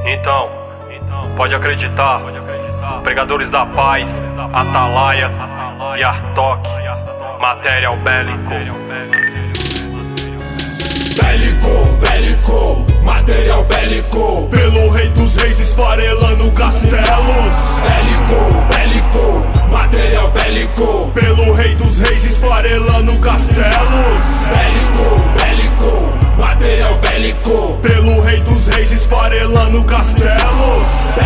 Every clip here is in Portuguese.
Então, pode acreditar, pregadores da paz, atalaias e Artok, material bélico. Bélico, material bélico, pelo rei dos reis esfarelando castelos. Bélico, material bélico, pelo rei dos reis esfarelando castelos. Bélico, material bélico, pelo rei dos reis esfarelando castelos.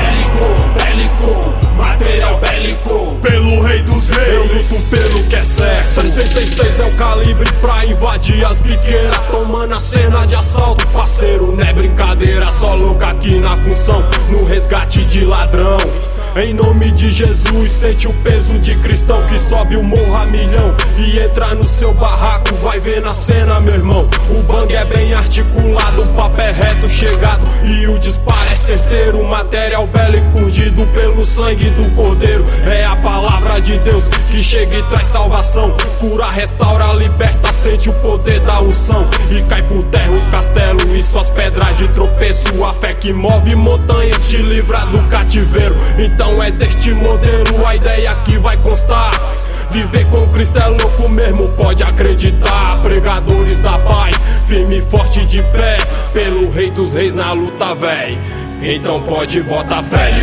Bélico, material bélico, pelo rei dos reis. Eu luto pelo que é certo. 66 é o calibre pra invadir as biqueiras, tomando a cena de assalto, parceiro, não é brincadeira. Só louco aqui na função, no resgate de ladrão. Em nome de Jesus, sente o peso de cristão que sobe o morro a milhão e entra no seu barraco, vai ver na cena, meu irmão. O bang é bem articulado, o papo é reto, chegado e o disparo é certeiro. Material bélico urdido pelo sangue do cordeiro. É a palavra de Deus que chega e traz salvação, cura, restaura, liberta, sente o poder da unção e cai por terra os castelos e suas pedras de tropeço. A fé que move montanha te livra do cativeiro. Então é deste modelo a ideia que vai constar. Viver com Cristo é louco mesmo, pode acreditar. Pregadores da paz, firme e forte de pé, pelo rei dos reis na luta, véi. Então pode botar fé.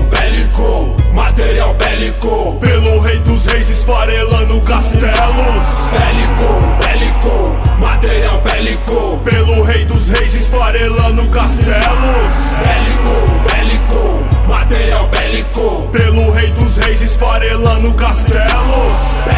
Material bélico, pelo rei dos reis esfarelando castelos. Bélico, material bélico, pelo rei dos reis esfarelando castelos. Bélico, material bélico, pelo rei dos reis esfarelando castelos.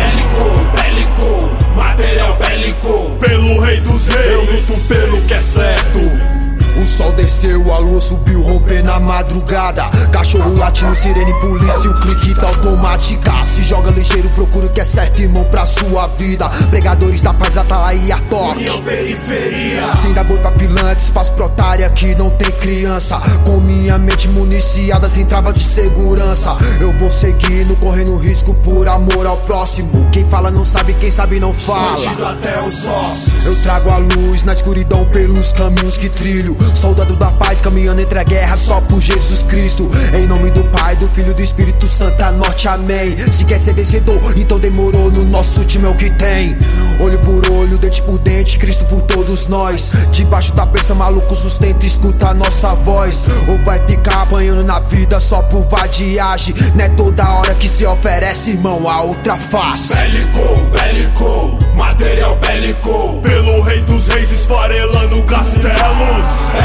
Bélico, material bélico, pelo rei dos reis. Eu luto pelo que é certo. O sol desceu, a lua subiu, romper na madrugada. Cachorro latindo, sirene, polícia, o clique da automática. Se joga ligeiro, procura o que é certo, irmão, pra sua vida. Pregadores da paz, atalaia e Artok, União periferia. sem dar boi pra pilante, espaço pra otária que não tem criança. Com minha mente municiada, sem trava de segurança. Eu vou seguindo, correndo risco por amor ao próximo. Quem fala não sabe, quem sabe não fala. Bandido até os ossos. Eu trago a luz na escuridão pelos caminhos que trilho. Soldado da paz caminhando entre a guerra só por Jesus Cristo. Em nome do Pai, do Filho e do Espírito Santo, a norte, amém. Se quer ser vencedor, então demorou, no nosso time é o que tem. Olho por olho, dente por dente, Cristo por todos nós. Debaixo da bênção, maluco sustenta, escuta a nossa voz. Ou vai ficar apanhando na vida só por vadiagem. Não é toda hora que se oferece, irmão, a outra face. Bélico, material bélico, pelo rei dos reis esfarelando castelos.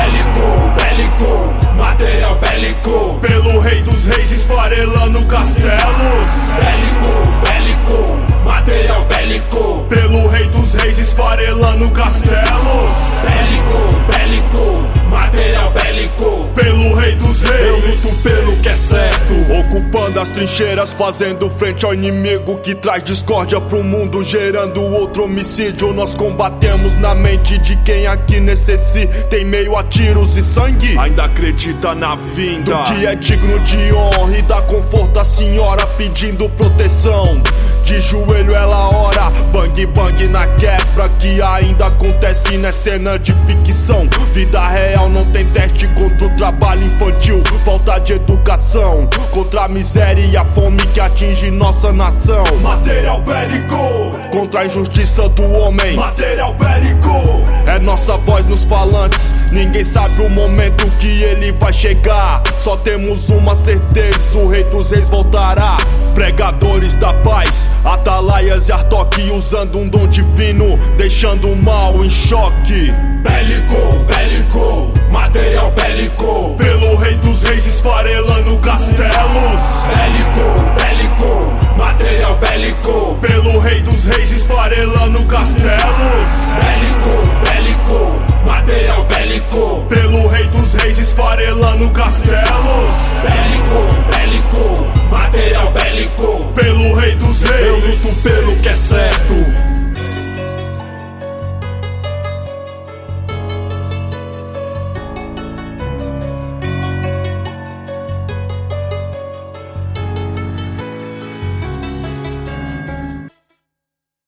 Bélico, material bélico, pelo rei dos reis esfarelando castelos. Bélico, material bélico, pelo rei dos reis esfarelando castelos. Bélico, material bélico, pelo rei dos reis. Eu luto pelo que é certo, ocupando as trincheiras, fazendo frente ao inimigo que traz discórdia pro mundo, gerando outro homicídio. Nós combatemos na mente de quem aqui necessita, em meio a tiros e sangue, ainda acredita na vinda do que é digno de honra e dá conforto à senhora pedindo proteção. De joelho ela ora, bang bang na quebra que ainda acontece na cena de ficção. Vida real não tem teste contra o trabalho infantil, falta de educação, contra a miséria e a fome que atinge nossa nação. Material bélico, contra a injustiça do homem. material bélico, É nossa voz nos falantes, ninguém sabe o momento que ele vai chegar. Só temos uma certeza, o rei dos reis voltará. Pregadores da paz, atalaias e Artok, usando um dom divino, deixando o mal em choque. Bélico, material bélico, pelo rei dos reis esfarelando castelos. Bélico, material bélico, pelo rei dos reis esfarelando castelos.